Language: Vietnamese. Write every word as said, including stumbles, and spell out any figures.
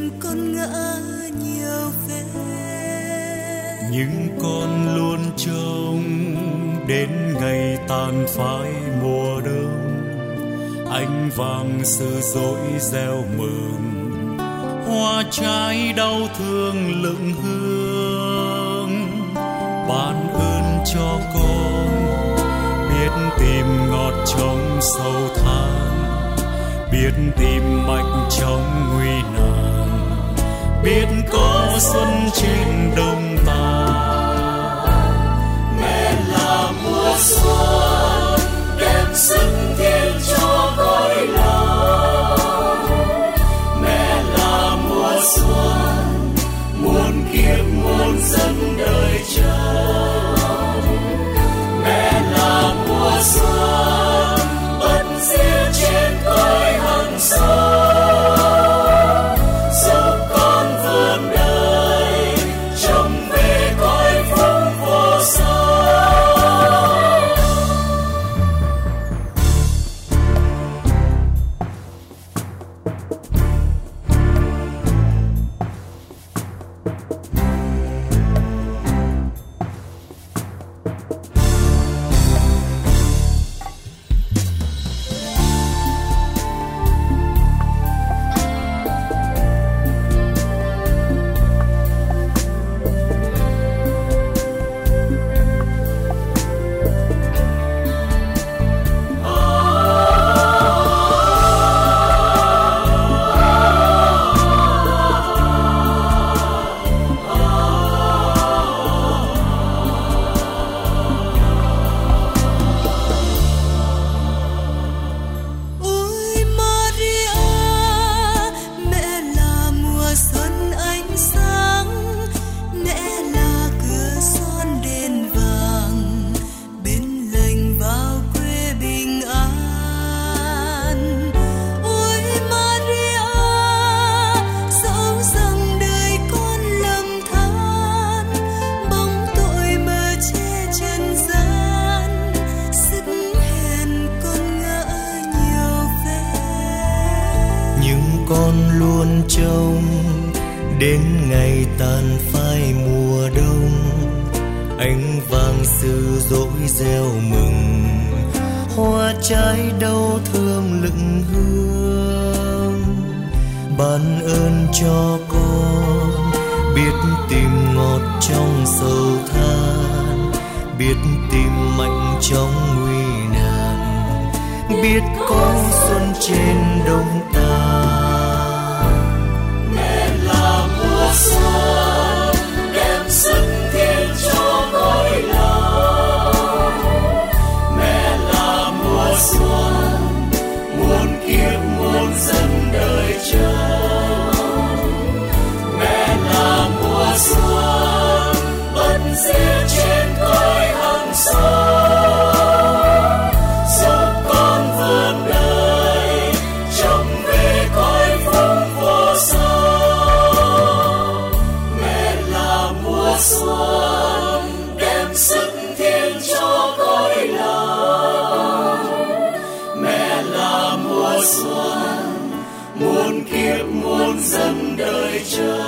con ngã nhiều về. Nhưng con luôn trông đến ngày tàn phai mùa đông, ánh vàng sự dối gieo mừng, hoa trái đau thương lững hương. Ban ơn cho con biết tìm ngọt trong sâu than, biết tìm mạnh trong nguy nan, biết có xuân trên đông tàn. Mẹ là mùa xuân đem sức thiên cho cõi lòng. Mẹ là mùa xuân muôn kiếp muôn dân đời chờ. Mẹ là mùa xuân bất diệt trên cõi hằng sống, giúp con vươn đời trông về cõi phúc vô song. Con luôn trông đến ngày tàn phai mùa đông, ánh vàng sự dỗi gieo mừng, hoa trái đau thương lững hương. Ban ơn cho con biết tìm ngọt trong sầu than, biết tìm mạnh trong nguy nan, biết có xuân trên đông tàn. Xuân đem sức thiên cho cõi lòng. Mẹ là mùa xuân muôn kiếp muôn dân đời chờ. Mẹ là mùa xuân bất diệt trên cõi hằng sống, giúp con vươn đời trông về cõi phúc vô song. Xuân đem sức thiên cho cõi lòng. Mẹ là mùa xuân muôn kiếp muôn dân đời chờ.